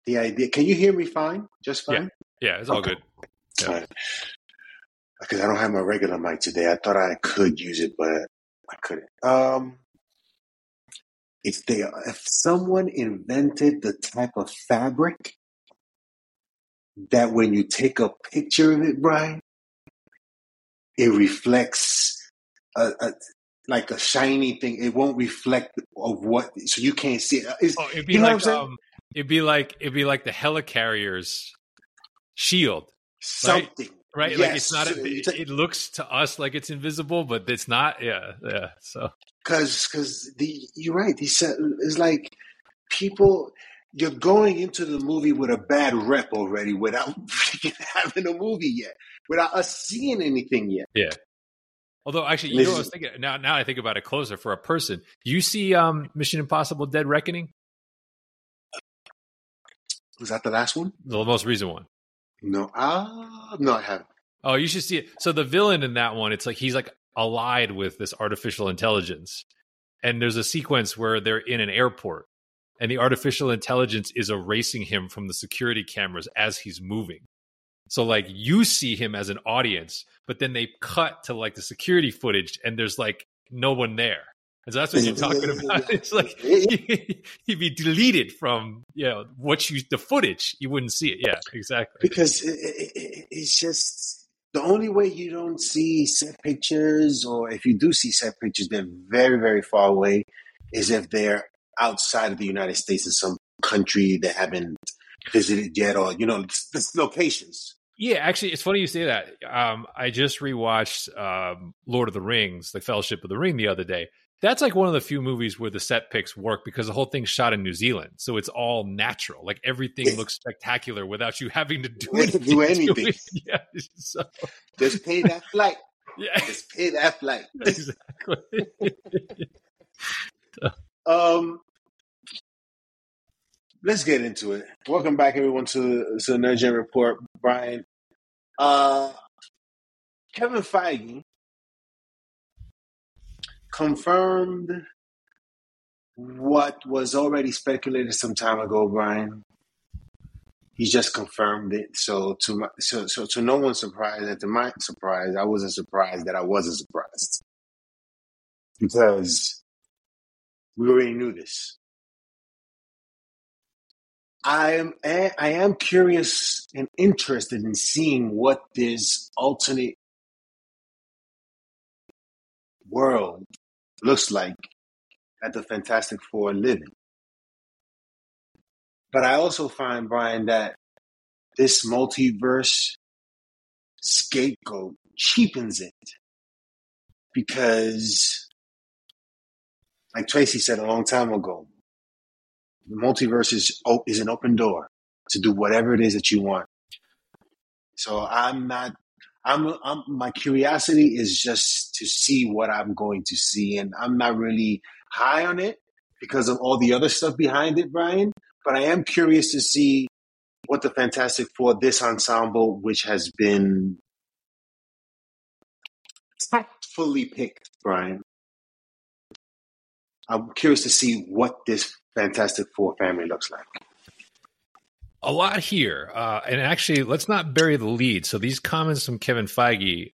the idea. Can you hear me fine? Just fine? Yeah, it's all good. Yeah. Fine. Because I don't have my regular mic today. I thought I could use it, but I couldn't. If someone invented the type of fabric that when you take a picture of it, Brian, it reflects like a shiny thing. It won't reflect of what, so you can't see it. It'd be like it'd be like the helicarrier's shield, something, right? Yes. Like it's not. It looks to us like it's invisible, but it's not. Yeah. So because you're right. It's like people. You're going into the movie with a bad rep already without having a movie yet, without us seeing anything yet. Yeah. Although, actually, you know what I was thinking? Now I think about it closer for a person. Do you see Mission Impossible Dead Reckoning? Was that the last one? The most recent one. No. No, I haven't. Oh, you should see it. So the villain in that one, it's like he's like allied with this artificial intelligence. And there's a sequence where they're in an airport. And the artificial intelligence is erasing him from the security cameras as he's moving. So like you see him as an audience, but then they cut to like the security footage and there's like no one there. And so that's what you're talking about. It's like he'd be deleted from the footage. You wouldn't see it. Yeah, exactly. Because it's just the only way you don't see set pictures, or if you do see set pictures, they're very, very far away, is if they're outside of the United States in some country they haven't visited yet, or the locations. Yeah, actually, it's funny you say that. I just rewatched Lord of the Rings, The Fellowship of the Ring, the other day. That's like one of the few movies where the set pics work because the whole thing's shot in New Zealand, so it's all natural. Like everything looks spectacular without you having to do anything. Yeah, so. Just pay that flight. Yeah, just pay that flight. Exactly. Let's get into it. Welcome back, everyone, to the Nerd Gen Report. Brian, Kevin Feige confirmed what was already speculated some time ago, Brian. He just confirmed it. So to no one's surprise, and to my surprise, I wasn't surprised that I wasn't surprised. Because we already knew this. I am curious and interested in seeing what this alternate world looks like at the Fantastic Four living. But I also find, Brian, that this multiverse scapegoat cheapens it. Because, like Tracy said a long time ago, the multiverse is an open door to do whatever it is that you want. So my curiosity is just to see what I'm going to see. And I'm not really high on it because of all the other stuff behind it, Brian. But I am curious to see what the Fantastic Four, this ensemble, which has been tactfully picked, Brian. I'm curious to see what this Fantastic Four family looks like. A lot here. And actually, let's not bury the lead. So these comments from Kevin Feige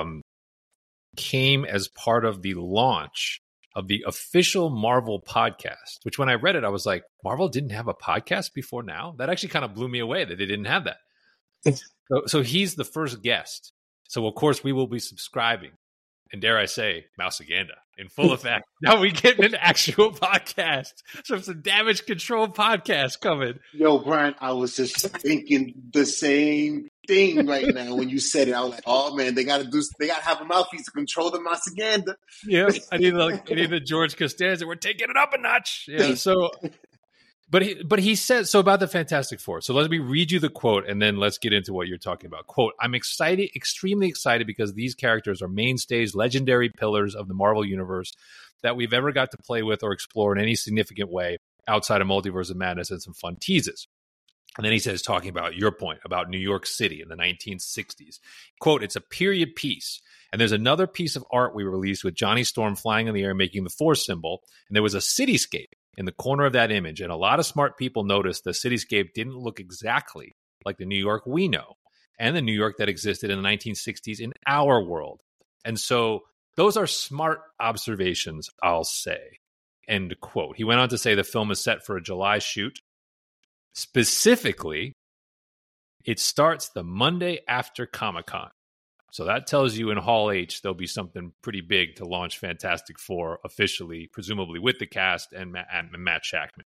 came as part of the launch of the official Marvel podcast, which when I read it, I was like, Marvel didn't have a podcast before now? That actually kind of blew me away that they didn't have that. So he's the first guest. So, of course, we will be subscribing. And dare I say, Mousaganda in full effect. Now we get an actual podcast. So some damage control podcast coming. Yo, Brian, I was just thinking the same thing right now when you said it. I was like, oh man, they gotta have a mouthpiece to control the Mousaganda. Yeah, I need the George Costanza. We're taking it up a notch. Yeah, so But he says, so about the Fantastic Four. So let me read you the quote, and then let's get into what you're talking about. Quote, I'm excited, extremely excited, because these characters are mainstays, legendary pillars of the Marvel Universe that we've ever got to play with or explore in any significant way outside of Multiverse of Madness and some fun teases. And then he says, talking about your point about New York City in the 1960s. Quote, it's a period piece. And there's another piece of art we released with Johnny Storm flying in the air, making the Force symbol. And there was a cityscape in the corner of that image, and a lot of smart people noticed the cityscape didn't look exactly like the New York we know and the New York that existed in the 1960s in our world. And so those are smart observations, I'll say. End quote. He went on to say the film is set for a July shoot. Specifically, it starts the Monday after Comic-Con. So that tells you in Hall H there'll be something pretty big to launch Fantastic Four officially, presumably with the cast and Matt Shakman.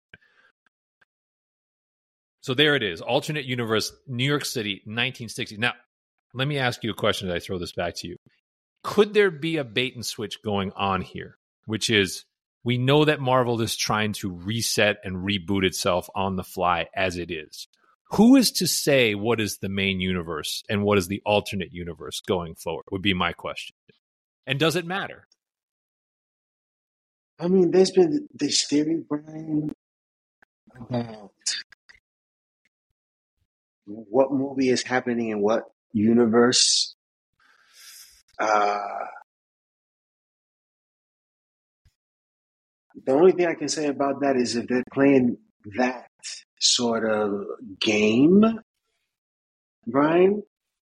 So there it is. Alternate universe, New York City, 1960. Now, let me ask you a question as I throw this back to you. Could there be a bait and switch going on here, which is we know that Marvel is trying to reset and reboot itself on the fly as it is. Who is to say what is the main universe and what is the alternate universe going forward would be my question. And does it matter? I mean, there's been this theory, Brian, about what movie is happening in what universe. The only thing I can say about that is if they're playing that sort of game, Brian,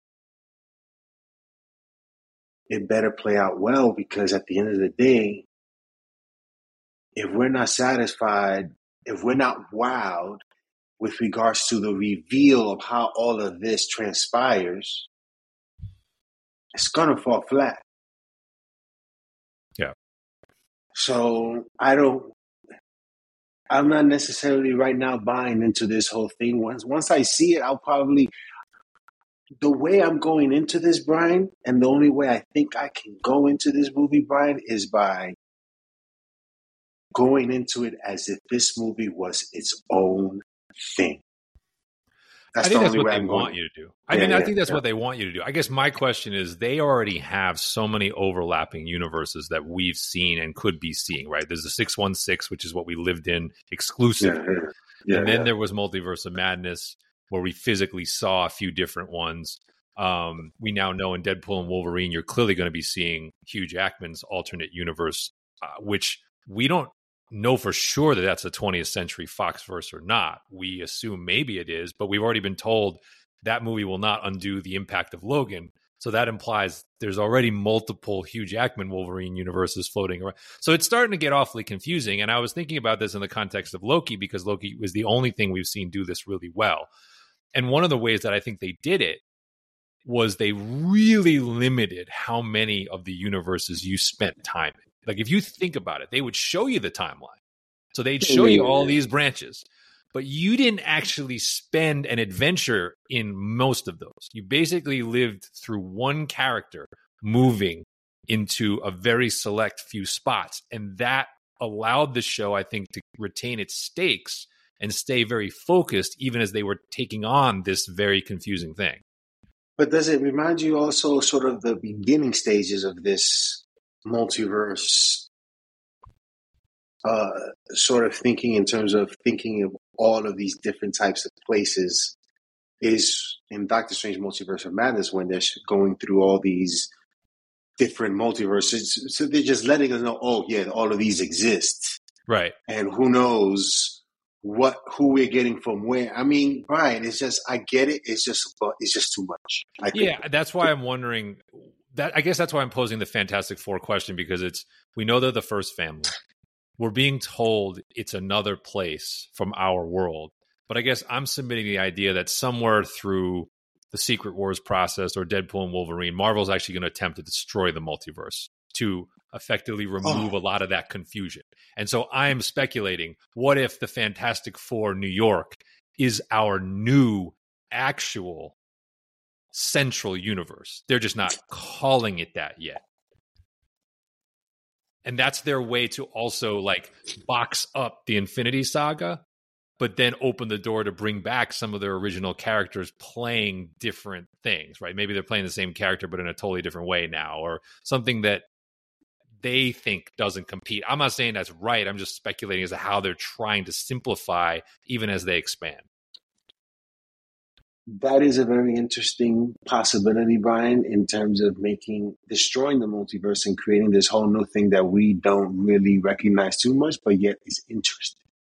it better play out well, because at the end of the day, if we're not satisfied, if we're not wowed with regards to the reveal of how all of this transpires, it's going to fall flat. Yeah. So I'm not necessarily right now buying into this whole thing. Once I see it, I'll probably, the way I'm going into this, Brian, and the only way I think I can go into this movie, Brian, is by going into it as if this movie was its own thing. I think that's what they want you to do. I think that's what they want you to do. I guess my question is, they already have so many overlapping universes that we've seen and could be seeing, right? There's the 616, which is what we lived in exclusively. And then there was Multiverse of Madness, where we physically saw a few different ones. We now know in Deadpool and Wolverine, you're clearly going to be seeing Hugh Jackman's alternate universe, which we don't know for sure that that's a 20th Century Fox verse or not. We assume maybe it is, but we've already been told that movie will not undo the impact of Logan. So that implies there's already multiple Hugh Jackman Wolverine universes floating around. So it's starting to get awfully confusing. And I was thinking about this in the context of Loki, because Loki was the only thing we've seen do this really well. And one of the ways that I think they did it was they really limited how many of the universes you spent time in. Like, if you think about it, they would show you the timeline. So they'd show you all these branches, but you didn't actually spend an adventure in most of those. You basically lived through one character moving into a very select few spots. And that allowed the show, I think, to retain its stakes and stay very focused, even as they were taking on this very confusing thing. But does it remind you also sort of the beginning stages of this multiverse sort of thinking, in terms of thinking of all of these different types of places, is in Doctor Strange Multiverse of Madness, when they're going through all these different multiverses. So they're just letting us know, oh yeah, all of these exist. Right. And who knows who we're getting from where. I mean, Brian, it's just, I get it. It's just too much. Yeah, that's why I'm wondering that. I guess that's why I'm posing the Fantastic Four question, because we know they're the first family. We're being told it's another place from our world. But I guess I'm submitting the idea that somewhere through the Secret Wars process or Deadpool and Wolverine, Marvel's actually going to attempt to destroy the multiverse to effectively remove a lot of that confusion. And so I'm speculating, what if the Fantastic Four New York is our new actual central universe? They're just not calling it that yet. And that's their way to also like box up the Infinity Saga, but then open the door to bring back some of their original characters playing different things, right? Maybe they're playing the same character, but in a totally different way now, or something that they think doesn't compete. I'm not saying that's right. I'm just speculating as to how they're trying to simplify even as they expand. That is a very interesting possibility, Brian, in terms of destroying the multiverse and creating this whole new thing that we don't really recognize too much, but yet is interesting.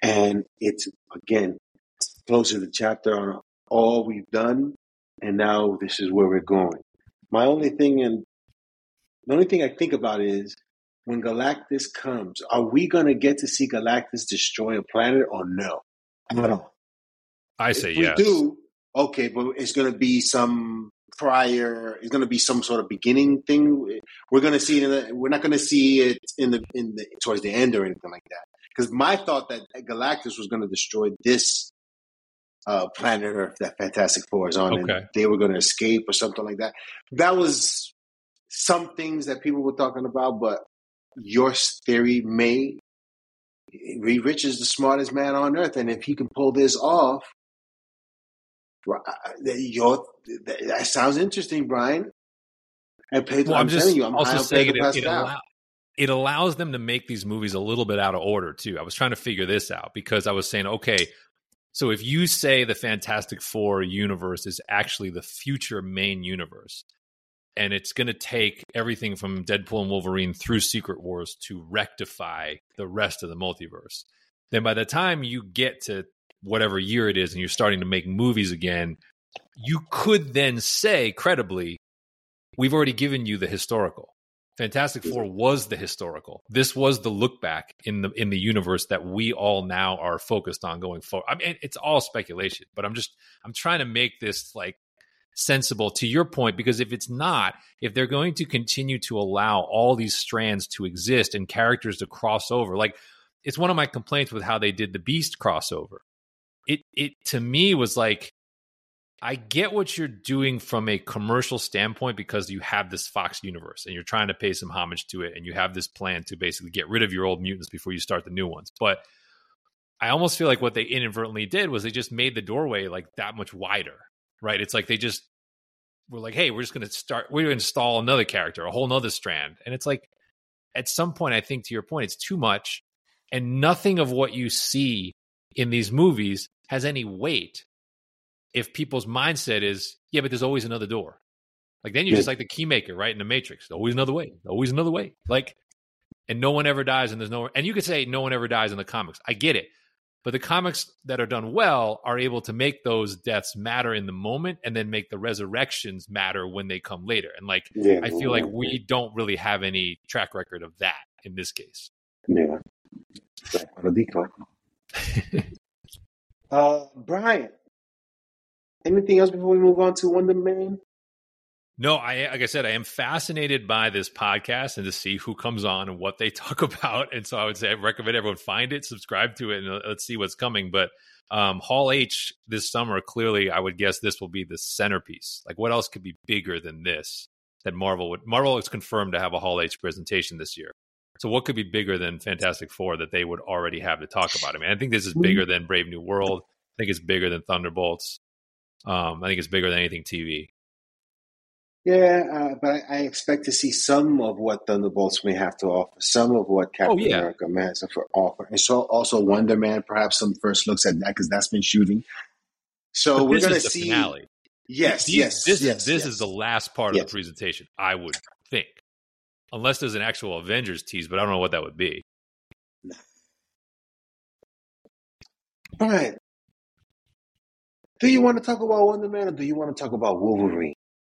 And it's, again, closer to the chapter on all we've done, and now this is where we're going. My only thing, and the only thing I think about is when Galactus comes, are we going to get to see Galactus destroy a planet or no? I don't know. I say If we yes. do, okay, but it's going to be some prior. It's going to be some sort of beginning thing. We're going to see it. We're not going to see it in the towards the end or anything like that. Because my thought that Galactus was going to destroy this planet Earth that Fantastic Four is on, and they were going to escape or something like that. That was some things that people were talking about, but your theory may. Reed Richards is the smartest man on Earth, and if he can pull this off, that sounds interesting, Brian. And I'm telling you, I'm also high on saying Pedro Pascal. It allows them to make these movies a little bit out of order too. I was trying to figure this out because I was saying, okay, so if you say the Fantastic Four universe is actually the future main universe, and it's going to take everything from Deadpool and Wolverine through Secret Wars to rectify the rest of the multiverse, then by the time you get to whatever year it is and you're starting to make movies again, you could then say credibly, we've already given you the historical. Fantastic Four was the historical. This was the look back in the universe that we all now are focused on going forward. I mean, it's all speculation, but I'm trying to make this like sensible to your point, because if it's not, if they're going to continue to allow all these strands to exist and characters to cross over, like it's one of my complaints with how they did the Beast crossover. It to me was like, I get what you're doing from a commercial standpoint because you have this Fox universe and you're trying to pay some homage to it and you have this plan to basically get rid of your old mutants before you start the new ones. But I almost feel like what they inadvertently did was they just made the doorway like that much wider, right? It's like they just were like, hey, we're going to install another character, a whole nother strand. And it's like, at some point, I think to your point, it's too much. And nothing of what you see in these movies has any weight if people's mindset is, yeah, but there's always another door. Like then you're just like the key maker, right? In the Matrix, always another way, always another way. Like, and no one ever dies, and there's no, and you could say no one ever dies in the comics. I get it. But the comics that are done well are able to make those deaths matter in the moment and then make the resurrections matter when they come later. And like, I feel like we don't really have any track record of that in this case. Yeah. Brian, anything else before we move on to Wonder Man? No, like I said, I am fascinated by this podcast and to see who comes on and what they talk about. And so I would say I recommend everyone find it, subscribe to it, and let's see what's coming. But Hall H this summer, clearly, I would guess this will be the centerpiece. Like, what else could be bigger than this that Marvel would? Marvel is confirmed to have a Hall H presentation this year. So what could be bigger than Fantastic Four that they would already have to talk about? I mean, I think this is bigger than Brave New World. I think it's bigger than Thunderbolts. I think it's bigger than anything TV. Yeah, but I expect to see some of what Thunderbolts may have to offer, some of what Captain America may have to offer. And so also Wonder Man, perhaps some first looks at that because that's been shooting. So we're going to see. Finale. Yes, this is the last part of the presentation, I would think. Unless there's an actual Avengers tease, but I don't know what that would be. All right. Do you want to talk about Wonder Man or do you want to talk about Wolverine?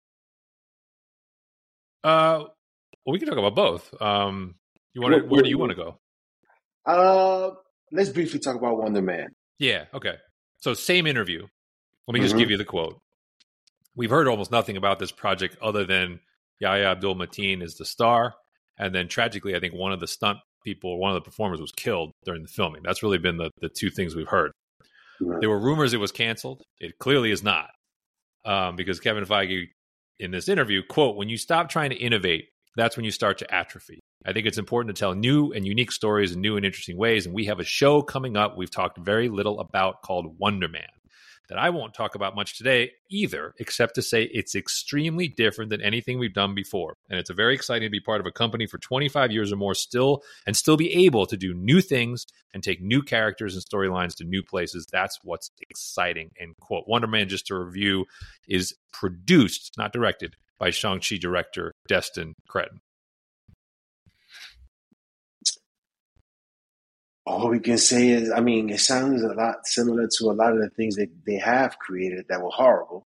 Well, we can talk about both. Where do you want to go? Let's briefly talk about Wonder Man. Yeah, okay. So same interview. Let me just give you the quote. We've heard almost nothing about this project other than Yahya Abdul-Mateen is the star. And then tragically, I think one of the stunt people, one of the performers was killed during the filming. That's really been the two things we've heard. Right. There were rumors it was canceled. It clearly is not. Because Kevin Feige, in this interview, quote, when you stop trying to innovate, that's when you start to atrophy. I think it's important to tell new and unique stories in new and interesting ways. And we have a show coming up we've talked very little about called Wonder Man that I won't talk about much today either, except to say it's extremely different than anything we've done before. And it's very exciting to be part of a company for 25 years or more still be able to do new things and take new characters and storylines to new places. That's what's exciting, end quote. Wonder Man, just to review, is produced, not directed, by Shang-Chi director Destin Cretton. All we can say is, I mean, it sounds a lot similar to a lot of the things that they have created that were horrible.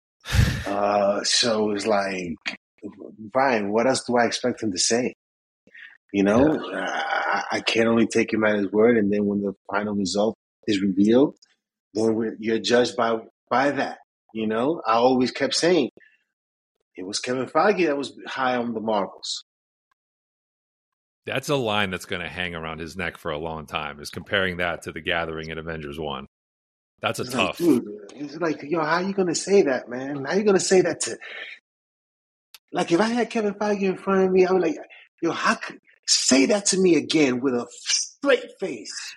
So it's like, Brian, what else do I expect him to say? You know, I can't only take him at his word, and then when the final result is revealed, then you're judged by that. You know, I always kept saying it was Kevin Feige that was high on the Marvels. That's a line that's going to hang around his neck for a long time, is comparing that to The Gathering and Avengers 1. That's it's tough. Like, dude, it's like, yo, how are you going to say that, man? How are you going to say that to... Like, if I had Kevin Feige in front of me, I would like, yo, how could... Say that to me again with a straight face.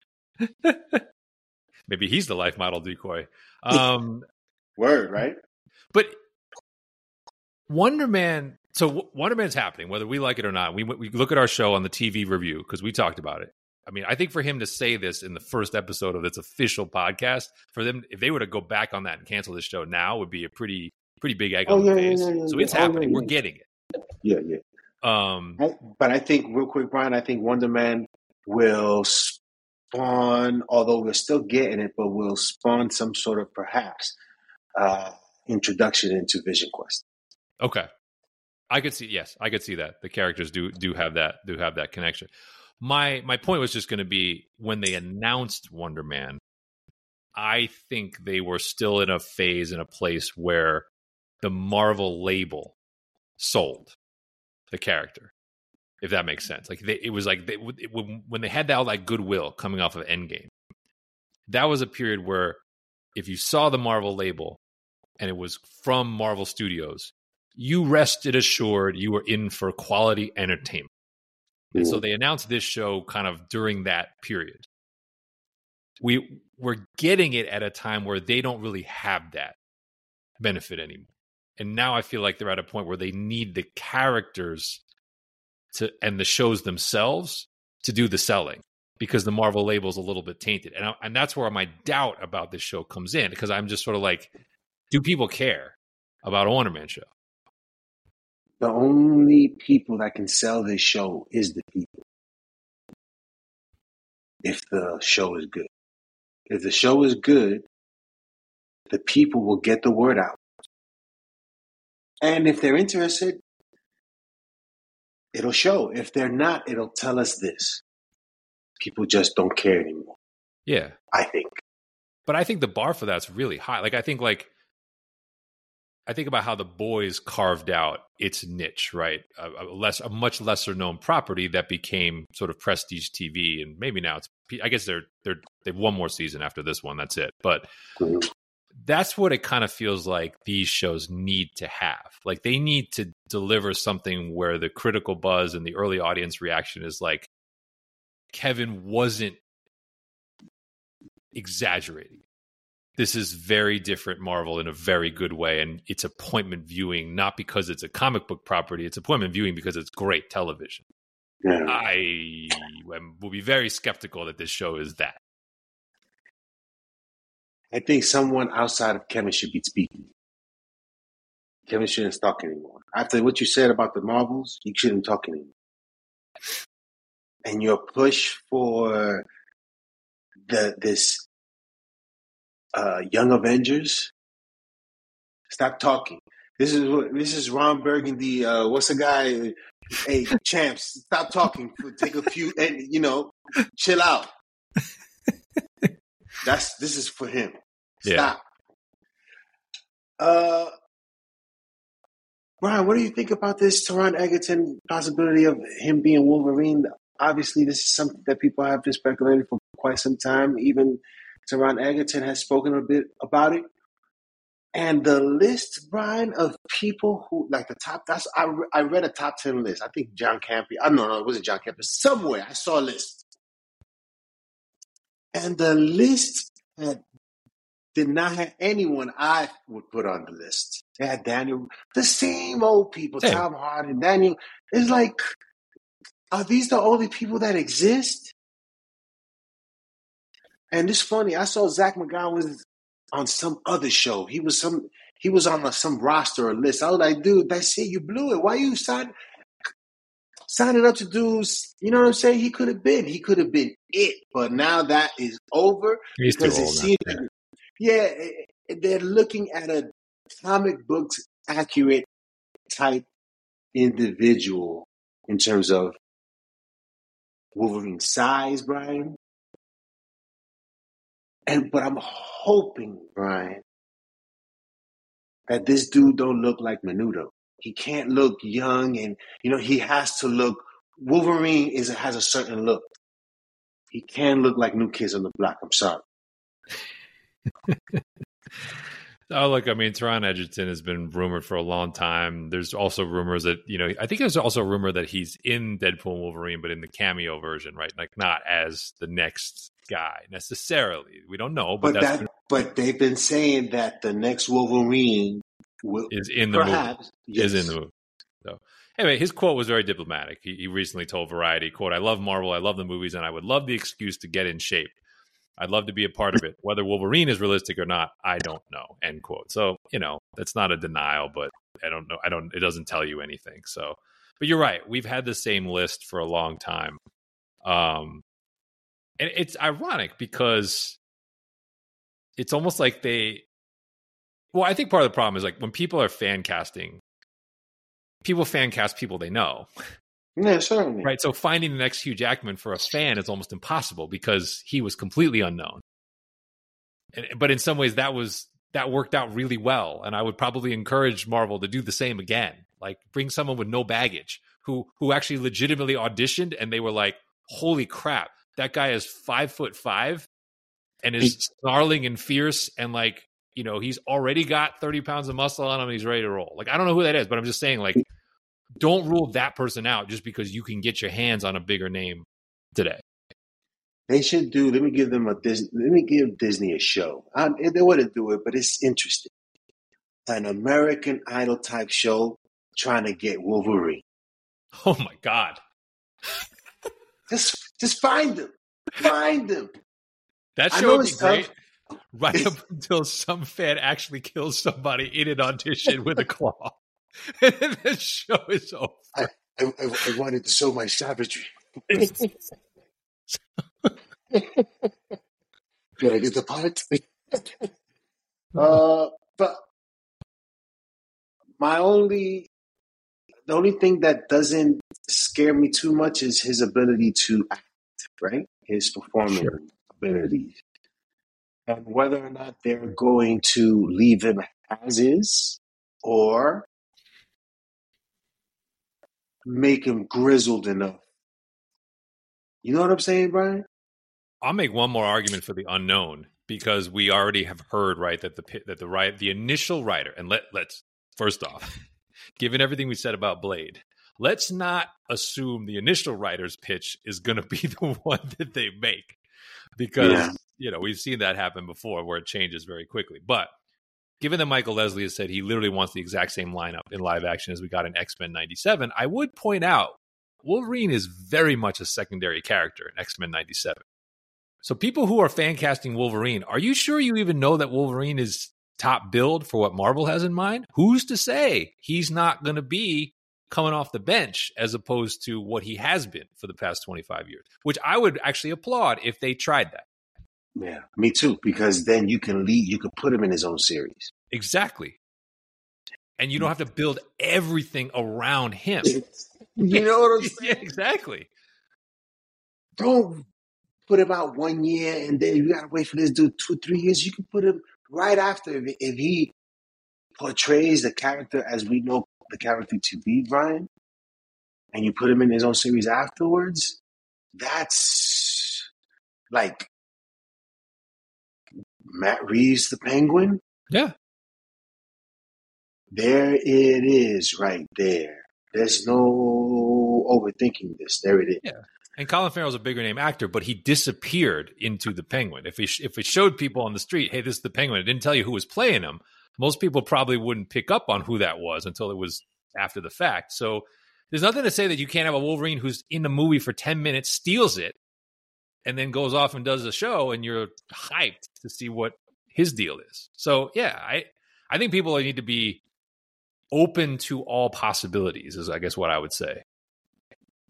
Maybe he's the life model decoy. Word, right? But Wonder Man... So Wonder Man's happening, whether we like it or not. We look at our show on the TV review, because we talked about it. I mean, I think for him to say this in the first episode of its official podcast, for them, if they were to go back on that and cancel this show now, would be a pretty big egg on the face. So it's happening. We're getting it. Yeah. But I think, real quick, Brian, I think Wonder Man will spawn, although we're still getting it, but will spawn some sort of perhaps introduction into Vision Quest. Okay. I could see that. The characters do have that connection. My point was just going to be, when they announced Wonder Man, I think they were still in a phase, in a place where the Marvel label sold the character, if that makes sense. Like it was like when they had that like goodwill coming off of Endgame, that was a period where if you saw the Marvel label and it was from Marvel Studios, you rested assured you were in for quality entertainment. And so they announced this show kind of during that period. We were getting it at a time where they don't really have that benefit anymore. And now I feel like they're at a point where they need the characters and the shows themselves to do the selling, because the Marvel label is a little bit tainted. And that's where my doubt about this show comes in, because I'm just sort of like, do people care about a Wonder Man show? The only people that can sell this show is the people. If the show is good. If the show is good, the people will get the word out. And if they're interested, it'll show. If they're not, it'll tell us this. People just don't care anymore. Yeah. I think. But I think the bar for that's really high. I think about how The Boys carved out its niche, right? A much lesser known property that became sort of prestige TV, and maybe now I guess they've one more season after this one. That's it. But that's what it kind of feels like these shows need to have. Like, they need to deliver something where the critical buzz and the early audience reaction is like, Kevin wasn't exaggerating. This is very different Marvel in a very good way, and it's appointment viewing, not because it's a comic book property. It's appointment viewing because it's great television. Yeah. I will be very skeptical that this show is that. I think someone outside of Kevin should be speaking. Kevin shouldn't talk anymore. After what you said about the Marvels, you shouldn't talk anymore. And your push for this Young Avengers, stop talking. This is Ron Burgundy. What's the guy? Hey, champs, stop talking. Take a few, and chill out. This is for him. Stop. Yeah. Brian, what do you think about this Taron Egerton possibility of him being Wolverine? Obviously, this is something that people have been speculating for quite some time. Even Taron Egerton has spoken a bit about it. And the list, Brian, of people who, like the top, I read a top 10 list. I think John Campy, I don't know, it wasn't John Campy. Somewhere I saw a list. And the list did not have anyone I would put on the list. They had Daniel, the same old people, hey. Tom Hardy, Daniel. It's like, are these the only people that exist? And it's funny, I saw Zach McGowan on some other show. He was on some roster or list. I was like, dude, that's it. You blew it. Why you signed? signing up to do, you know what I'm saying? He could have been it, but now that is over He's too because it old now. seems, they're looking at a comic books accurate type individual in terms of Wolverine's size, Brian. But I'm hoping, Brian, that this dude don't look like Menudo. He can't look young, and he has to look. Wolverine has a certain look. He can look like New Kids on the Block. I'm sorry. Oh, look, I mean, Teron Edgerton has been rumored for a long time. There's also rumors that, I think there's also a rumor that he's in Deadpool and Wolverine, but in the cameo version, right? Like not as the next guy necessarily. We don't know, but but they've been saying that the next Wolverine is in the movie. Yes. Is in the movie. So anyway, his quote was very diplomatic. He recently told Variety, quote, "I love Marvel, I love the movies, and I would love the excuse to get in shape. I'd love to be a part of it. Whether Wolverine is realistic or not, I don't know," end quote. So, that's not a denial, but I don't know. It doesn't tell you anything. So, but you're right. We've had the same list for a long time. And it's ironic because it's almost like I think part of the problem is like when people are fan casting, people fan cast people they know. Yeah, certainly. Right. So finding the next Hugh Jackman for a fan is almost impossible because he was completely unknown. But in some ways that worked out really well. And I would probably encourage Marvel to do the same again. Like bring someone with no baggage who actually legitimately auditioned and they were like, holy crap, that guy is 5'5" and is snarling and fierce and like, he's already got 30 pounds of muscle on him and he's ready to roll. Like, I don't know who that is, but I'm just saying like, don't rule that person out just because you can get your hands on a bigger name today. They should do. Let me give Disney a show. They wouldn't do it, but it's interesting. An American Idol type show trying to get Wolverine. Oh my God! just find him. Find him. That show would be great. Right up until some fan actually kills somebody in an audition with a claw. And then the show is over. I wanted to show my savagery. Did I get the part? But the only thing that doesn't scare me too much is his ability to act, right? His performance abilities. And whether or not they're going to leave him as is or make him grizzled enough. You know what I'm saying, Brian? I'll make one more argument for the unknown because we already have heard, right, that the initial writer, and let's first off, given everything we said about Blade, let's not assume the initial writer's pitch is going to be the one that they make because we've seen that happen before where it changes very quickly. But given that Michael Leslie has said he literally wants the exact same lineup in live action as we got in X-Men 97, I would point out Wolverine is very much a secondary character in X-Men 97. So people who are fan casting Wolverine, are you sure you even know that Wolverine is top billed for what Marvel has in mind? Who's to say he's not going to be coming off the bench as opposed to what he has been for the past 25 years, which I would actually applaud if they tried that. Yeah, me too, because then you can put him in his own series. Exactly. And you don't have to build everything around him. You know what I'm saying? Yeah, exactly. Don't put him out 1 year and then you got to wait for this dude 2-3 years. You can put him right after if he portrays the character as we know the character to be, Brian, and you put him in his own series afterwards. That's like Matt Reeves, the Penguin. Yeah. There it is right there. There's no overthinking this. There it is. Yeah. And Colin Farrell's a bigger name actor, but he disappeared into the Penguin. If it showed people on the street, hey, this is the Penguin, it didn't tell you who was playing him, most people probably wouldn't pick up on who that was until it was after the fact. So there's nothing to say that you can't have a Wolverine who's in the movie for 10 minutes, steals it, and then goes off and does a show, and you're hyped to see what his deal is. So, yeah, I think people need to be open to all possibilities is, I guess, what I would say.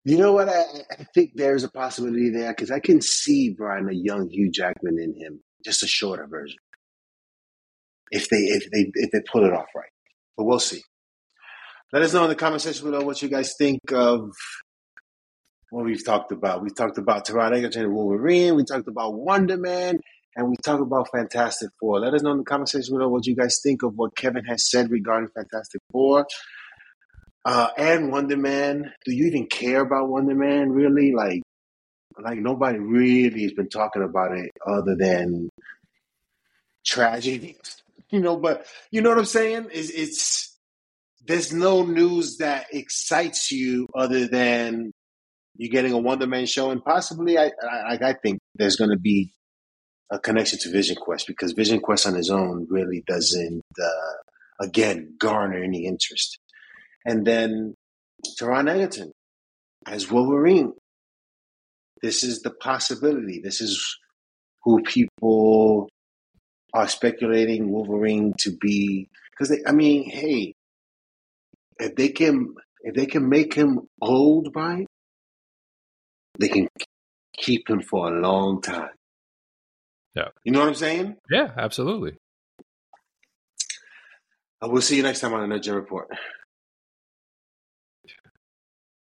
You know what? I think there's a possibility there because I can see Brian a young Hugh Jackman in him, just a shorter version. If they pull it off right, but we'll see. Let us know in the comment section below what you guys think of what we've talked about. We've talked about Taron Egerton and Wolverine. We talked about Wonder Man. And we talked about Fantastic Four. Let us know in the comment section below what you guys think of what Kevin has said regarding Fantastic Four and Wonder Man. Do you even care about Wonder Man, really? Like nobody really has been talking about it other than tragedy. But you know what I'm saying? It's there's no news that excites you other than you getting a Wonder Man show, and possibly I think there's going to be a connection to Vision Quest because Vision Quest on his own really doesn't again garner any interest. And then Taron Egerton as Wolverine. This is the possibility. This is who people are speculating Wolverine to be. Because hey, if they can make him old, right? They can keep him for a long time. Yeah. You know what I'm saying? Yeah, absolutely. We'll see you next time on the Nerd Gen Report.